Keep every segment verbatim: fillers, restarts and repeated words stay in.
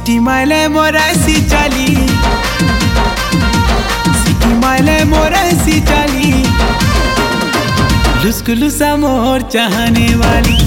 City माइले मोरासी चाली, city माइले मोरासी चाली, लुस्कुलुसा मोर चाहने वाली,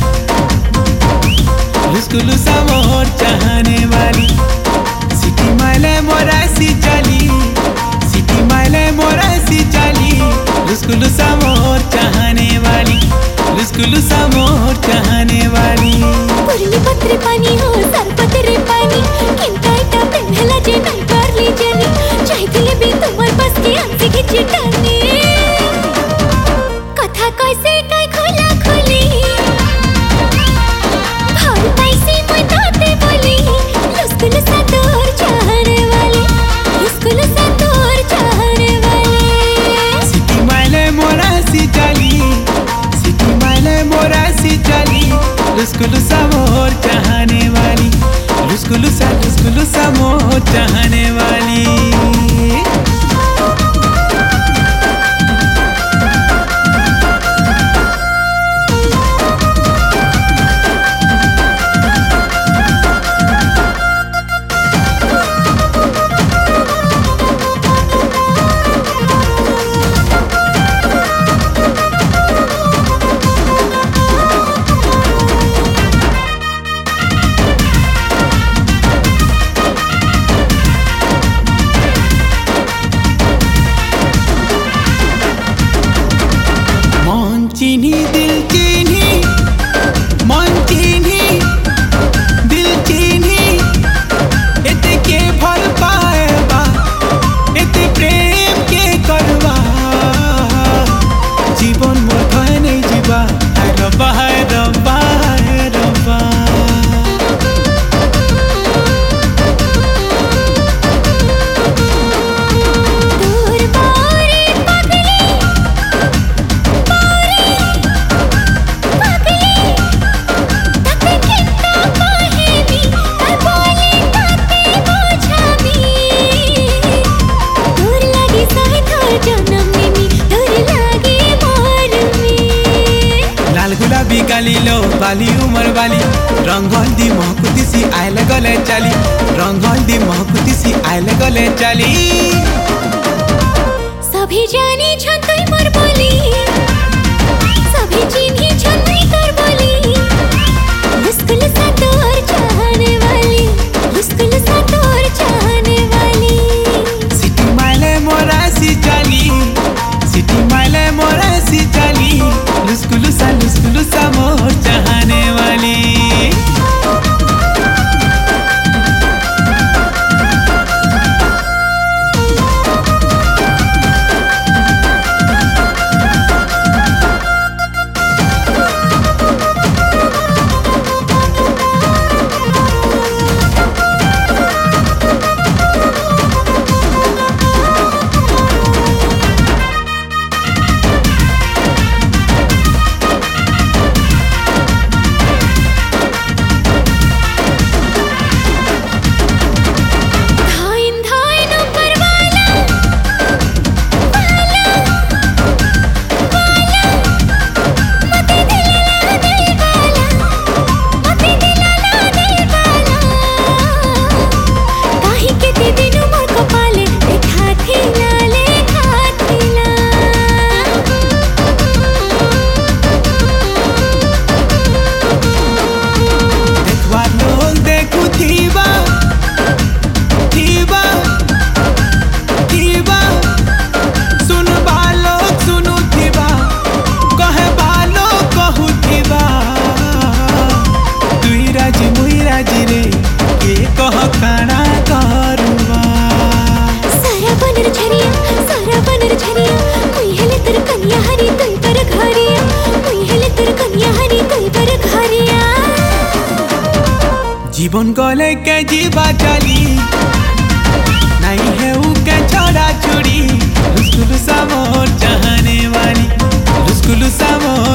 लुस्कुलुसा मोर चाहने वाली। सिटी माइले मोरासी चाली, सिटी माइले मोरासी चाली, लुस्कुलुसा मोर चाहने वाली, लुस्कुलुसा मोर चाहने वाली। पुरली पत्रे पानी हो सर पत्रे पानी, किंता इटा पेन्हला जे नहीं करली जनी, चाहतिले भी तुम्हार बस के अंत खिंची टानी। कथा कैसे काय खोला खोली, भार पैसे मैं ताते बोली, लुस्कुलुसा तोर चाहने वाली, लुस्कुलुसा तोर चाहने वाली। सिटी माइले मोरासी चाली, सिटी माइले मोरासी चाली, लुस्कुलुसा मोर चाहने वाली, लुस्कुलुसा लुस्कुलुसा मोर चाहने वाली। चिन्ही दिल चिन्ही मन चिन्ही दिल चिन्ही, एते के भल पाएबा, एते प्रेम के करवा, जीवन मोर भय नहीं जीवा, हाय रब्बा हाय रब्बा हाय रब्बा। गुलाबी काली लो बाली उमर वाली, रंगल दी महकुती सी आइले गले चाली, रंगल दी महकुती सी आइले गले चाली। सभी जानी छन तुई मोर बोली, सभी चिन्ही छन तुई कर बोली, लुस्कुलुसा तोर चाहने वाली, लुस्कुलुसा तोर चाहने वाली। सिटी माइले मोरासी चाली, सिटी माइले मोरासी चाली, लुस्कुलुसा लुस्कुलुसा मोर चाहने वाली। जीवन गले के जीवा चाली, नहीं है ऊ के छोड़ा छोड़ी, लुस्कुलुसा मोर चाहने वाली, लुस्कुलुसा मोर